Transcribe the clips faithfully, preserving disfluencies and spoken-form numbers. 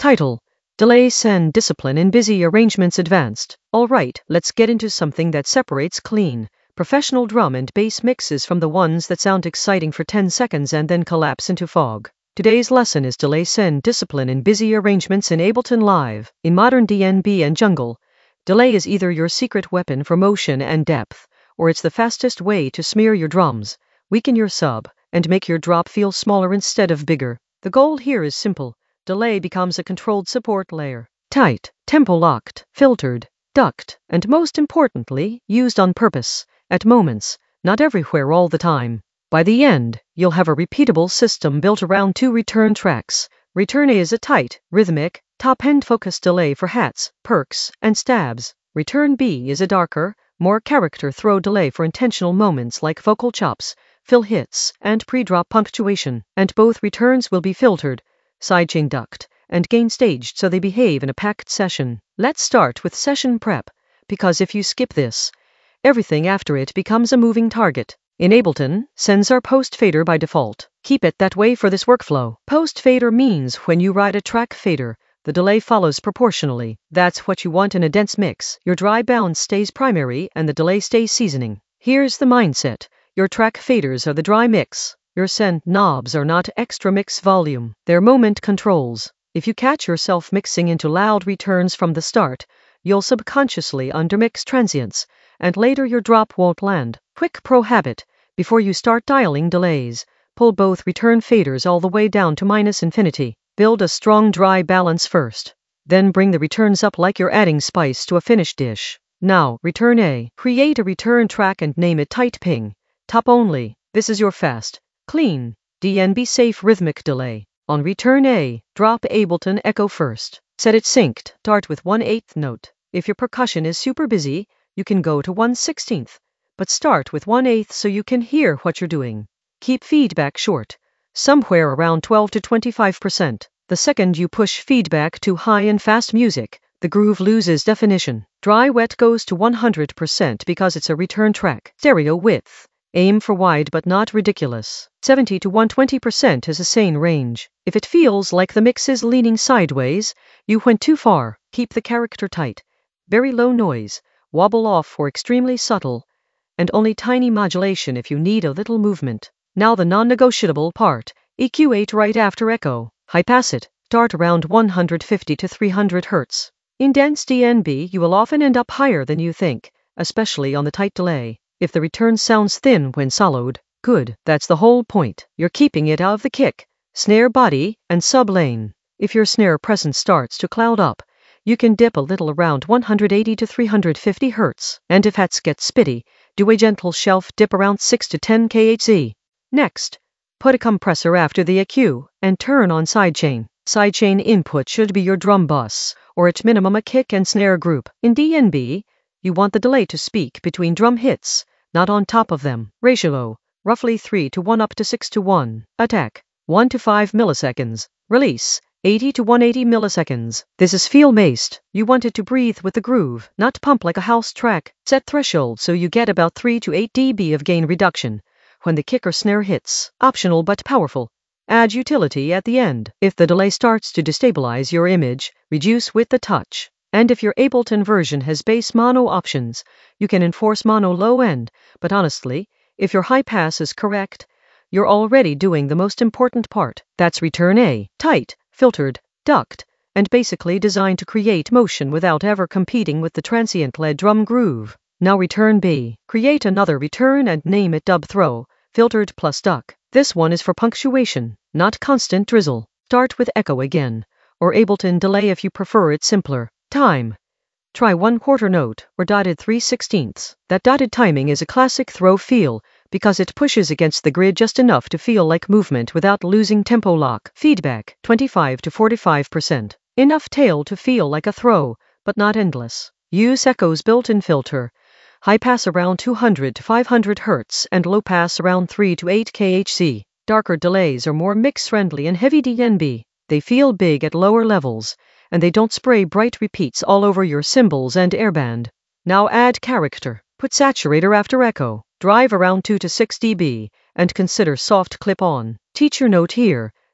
Title: Delay Send Discipline in Busy Arrangements Advanced. Alright, let's get into something that separates clean, professional drum and bass mixes from the ones that sound exciting for ten seconds and then collapse into fog. Today's lesson is Delay Send Discipline in Busy Arrangements in Ableton Live. In modern D N B and jungle, delay is either your secret weapon for motion and depth, or it's the fastest way to smear your drums, weaken your sub, and make your drop feel smaller instead of bigger. The goal here is simple. Delay becomes a controlled support layer. Tight, tempo-locked, filtered, ducked, and most importantly, used on purpose, at moments, not everywhere all the time. By the end, you'll have a repeatable system built around two return tracks. Return A is a tight, rhythmic, top-end focused delay for hats, perks, and stabs. Return B is a darker, more character throw delay for intentional moments like vocal chops, fill hits, and pre-drop punctuation. And both returns will be filtered, sidechain ducked, and gain staged so they behave in a packed session. Let's start with session prep, because if you skip this, everything after it becomes a moving target. In Ableton, sends are post fader by default. Keep it that way for this workflow. Post fader means when you write a track fader, the delay follows proportionally. That's what you want in a dense mix. Your dry bounce stays primary and the delay stays seasoning. Here's the mindset. Your track faders are the dry mix. Your send knobs are not extra mix volume. They're moment controls. If you catch yourself mixing into loud returns from the start, you'll subconsciously undermix transients, and later your drop won't land. Quick pro habit. Before you start dialing delays, pull both return faders all the way down to minus infinity. Build a strong dry balance first. Then bring the returns up like you're adding spice to a finished dish. Now, return A. Create a return track and name it tight ping. Top only. This is your fast, clean, D N B safe rhythmic delay. On return A, drop Ableton Echo first. Set it synced. Start with one eighth note. If your percussion is super busy, you can go to one sixteenth. But start with one eighth so you can hear what you're doing. Keep feedback short, somewhere around twelve to twenty-five percent. The second you push feedback too high in fast music, the groove loses definition. Dry wet goes to one hundred percent because it's a return track. Stereo width. Aim for wide but not ridiculous. seventy to one hundred twenty percent is a sane range. If it feels like the mix is leaning sideways, you went too far. Keep the character tight. Very low noise, wobble off for extremely subtle, and only tiny modulation if you need a little movement. Now the non-negotiable part, E Q eight right after echo. High pass it. Start around one hundred fifty to three hundred hertz. In dense D N B you will often end up higher than you think, especially on the tight delay. If the return sounds thin when soloed, good, that's the whole point. You're keeping it out of the kick, snare body, and sub lane. If your snare presence starts to cloud up, you can dip a little around one hundred eighty to three hundred fifty hertz. And if hats get spitty, do a gentle shelf dip around six to ten kilohertz. Next, put a compressor after the E Q, and turn on sidechain. Sidechain input should be your drum bus, or at minimum a kick and snare group. In D N B, you want the delay to speak between drum hits, not on top of them. Ratio, roughly three to one up to six to one. Attack, one to five milliseconds. Release, eighty to one hundred eighty milliseconds. This is feel-based. You want it to breathe with the groove, not pump like a house track. Set threshold so you get about three to eight decibels of gain reduction when the kick or snare hits. Optional but powerful. Add utility at the end. If the delay starts to destabilize your image, reduce with the touch. And if your Ableton version has bass mono options, you can enforce mono low end, but honestly, if your high pass is correct, you're already doing the most important part. That's return A. Tight, filtered, ducked, and basically designed to create motion without ever competing with the transient-led drum groove. Now return B. Create another return and name it dub throw, filtered plus duck. This one is for punctuation, not constant drizzle. Start with echo again, or Ableton delay if you prefer it simpler. Time. Try one quarter note, or dotted three sixteenths. That dotted timing is a classic throw feel, because it pushes against the grid just enough to feel like movement without losing tempo lock. Feedback, twenty-five to forty-five percent. Enough tail to feel like a throw, but not endless. Use echo's built-in filter. High pass around two hundred to five hundred hertz and low pass around three to eight kilohertz. Darker delays are more mix-friendly in heavy D N B. They feel big at lower levels, and they don't spray bright repeats all over your cymbals and airband. Now add character. Put saturator after echo. Drive around two to six decibels, and consider soft clip-on. Teacher note here,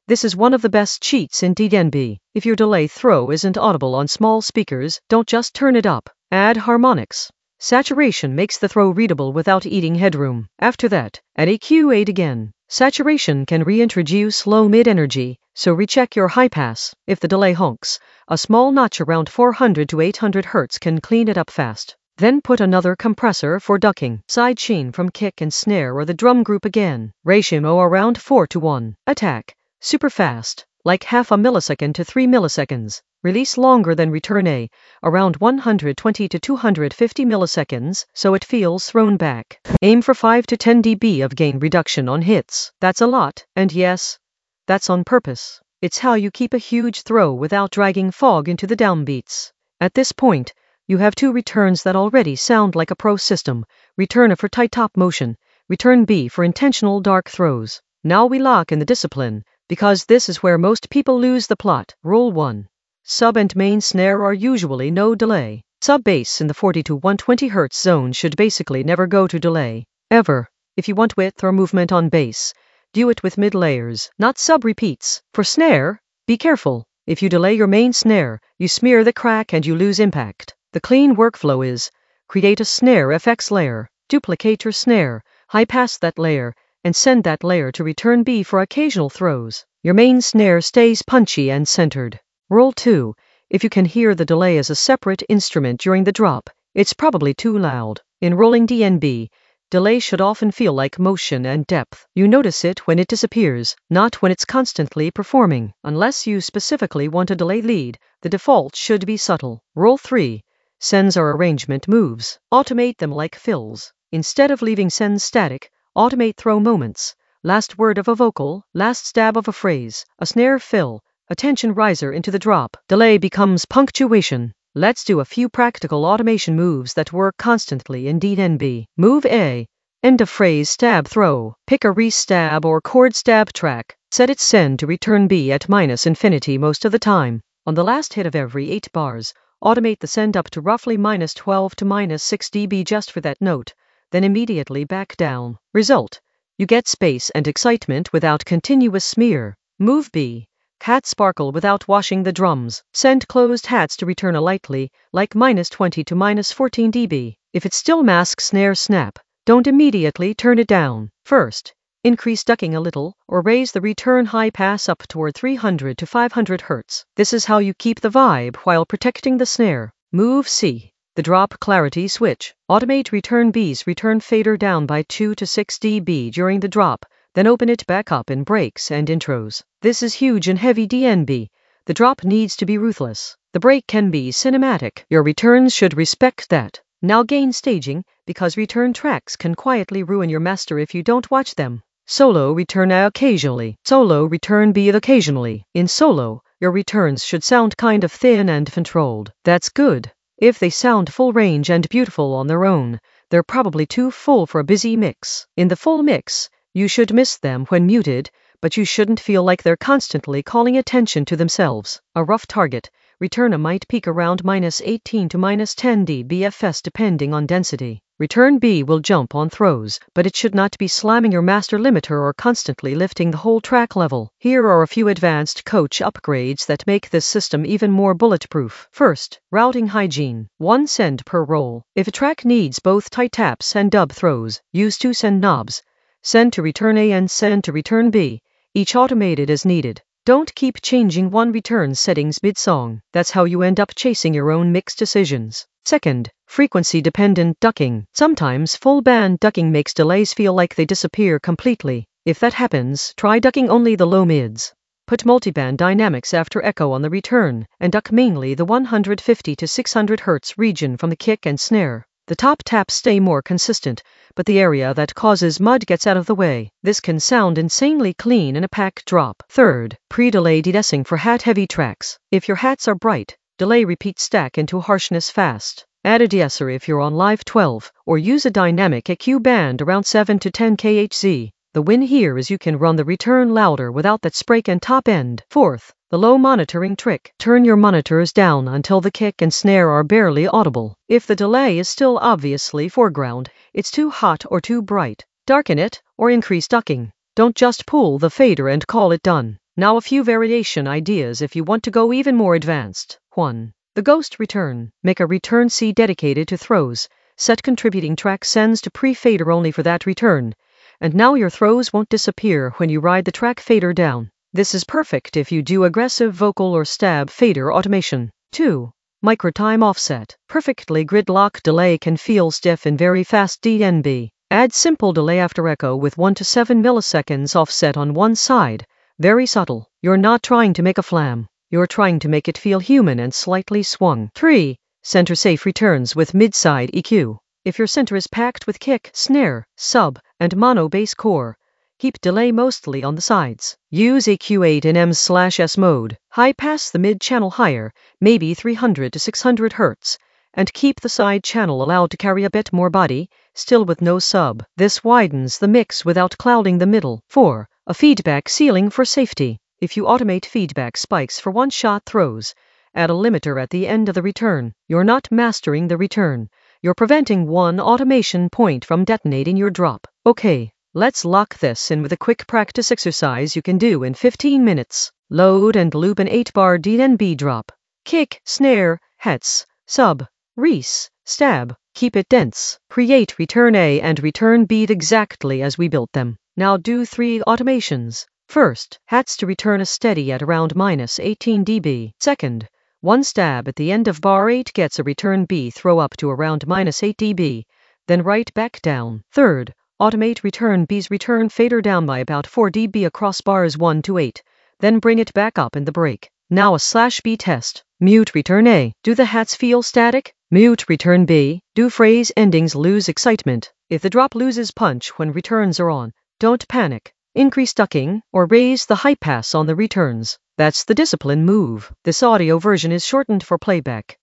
This is one of the best cheats in D N B. If your delay throw isn't audible on small speakers, don't just turn it up. Add harmonics. Saturation makes the throw readable without eating headroom. After that, add E Q eight again. Saturation can reintroduce low mid energy, so recheck your high pass. If the delay honks, a small notch around four hundred to eight hundred hertz can clean it up fast. Then put another compressor for ducking. Side chain from kick and snare or the drum group again. Ratio around four to one. Attack. Super fast, like half a millisecond to three milliseconds. Release longer than return A, around one hundred twenty to two hundred fifty milliseconds, so it feels thrown back. Aim for five to ten decibels of gain reduction on hits. That's a lot, and yes, that's on purpose. It's how you keep a huge throw without dragging fog into the downbeats. At this point, you have two returns that already sound like a pro system. Return A for tight top motion, return B for intentional dark throws. Now we lock in the discipline, because this is where most people lose the plot. Rule one. Sub and main snare are usually no delay. Sub bass in the forty to one hundred twenty hertz zone should basically never go to delay. Ever. If you want width or movement on bass, do it with mid layers, not sub repeats. For snare, be careful. If you delay your main snare, you smear the crack and you lose impact. The clean workflow is, create a snare F X layer, duplicate your snare, high pass that layer, and send that layer to return B for occasional throws. Your main snare stays punchy and centered. Rule two. If you can hear the delay as a separate instrument during the drop, it's probably too loud. In rolling D N B, delay should often feel like motion and depth. You notice it when it disappears, not when it's constantly performing. Unless you specifically want a delay lead, the default should be subtle. Rule three. Sends are arrangement moves. Automate them like fills. Instead of leaving sends static, automate throw moments. Last word of a vocal, last stab of a phrase, a snare fill, a tension riser into the drop. Delay becomes punctuation. Let's do a few practical automation moves that work constantly in D N B. Move A. End of phrase stab throw. Pick a re-stab or chord stab track. Set its send to return B at minus infinity most of the time. On the last hit of every eight bars, automate the send up to roughly minus twelve to minus six decibels just for that note, then immediately back down. Result. You get space and excitement without continuous smear. Move B. Hat sparkle without washing the drums. Send closed hats to return a lightly, like minus twenty to minus fourteen decibels. If it still masks snare snap, don't immediately turn it down. First, increase ducking a little, or raise the return high pass up toward three hundred to five hundred hertz. This is how you keep the vibe while protecting the snare. Move C. The drop clarity switch. Automate return B's return fader down by two to six decibels during the drop, then open it back up in breaks and intros. This is huge in heavy D N B. The drop needs to be ruthless. The break can be cinematic. Your returns should respect that. Now gain staging, because return tracks can quietly ruin your master if you don't watch them. Solo return A occasionally. Solo return B occasionally. In solo, your returns should sound kind of thin and controlled. That's good. If they sound full range and beautiful on their own, they're probably too full for a busy mix. In the full mix, you should miss them when muted, but you shouldn't feel like they're constantly calling attention to themselves. A rough target, return A might peak around minus eighteen to minus ten decibels F S depending on density. Return B will jump on throws, but it should not be slamming your master limiter or constantly lifting the whole track level. Here are a few advanced coach upgrades that make this system even more bulletproof. First, routing hygiene. One send per roll. If a track needs both tight taps and dub throws, use two send knobs. Send to return A and send to return B, each automated as needed. Don't keep changing one return settings mid-song. That's how you end up chasing your own mix decisions. Second, frequency-dependent ducking. Sometimes full band ducking makes delays feel like they disappear completely. If that happens, try ducking only the low mids. Put multiband dynamics after echo on the return, and duck mainly the one hundred fifty to six hundred hertz region from the kick and snare. The top taps stay more consistent, but the area that causes mud gets out of the way. This can sound insanely clean in a pack drop. Third, pre-delay de-dessing for hat-heavy tracks. If your hats are bright, delay repeat stack into harshness fast. Add a de-esser if you're on live twelve, or use a dynamic E Q band around seven to ten kilohertz. The win here is you can run the return louder without that spray and top end. Fourth, the low monitoring trick. Turn your monitors down until the kick and snare are barely audible. If the delay is still obviously foreground, it's too hot or too bright, darken it or increase ducking. Don't just pull the fader and call it done. Now a few variation ideas if you want to go even more advanced. one. The Ghost Return. Make a return C dedicated to throws. Set contributing track sends to pre-fader only for that return. And now your throws won't disappear when you ride the track fader down. This is perfect if you do aggressive vocal or stab fader automation. two. Microtime Offset. Perfectly gridlock delay can feel stiff in very fast D N B. Add simple delay after echo with one to seven milliseconds offset on one side. Very subtle. You're not trying to make a flam. You're trying to make it feel human and slightly swung. three. Center safe returns with mid-side E Q. If your center is packed with kick, snare, sub, and mono bass core, keep delay mostly on the sides. Use E Q eight in M slash S mode. High pass the mid channel higher, maybe three hundred to six hundred hertz, and keep the side channel allowed to carry a bit more body, still with no sub. This widens the mix without clouding the middle. four. A feedback ceiling for safety. If you automate feedback spikes for one-shot throws, add a limiter at the end of the return. You're not mastering the return. You're preventing one automation point from detonating your drop. Okay, let's lock this in with a quick practice exercise you can do in fifteen minutes. Load and loop an eight bar D N B drop. Kick, snare, hets, sub, res, stab. Keep it dense. Create return A and return B exactly as we built them. Now do three automations. First, hats to return a steady at around minus eighteen decibels. Second, one stab at the end of bar eight gets a return B throw up to around minus eight decibels, then right back down. Third, automate return B's return fader down by about four decibels across bars one to eight, then bring it back up in the break. Now a slash B test. Mute return A. Do the hats feel static? Mute return B. Do phrase endings lose excitement? If the drop loses punch when returns are on, don't panic. Increase ducking or raise the high pass on the returns. That's the discipline move. This audio version is shortened for playback.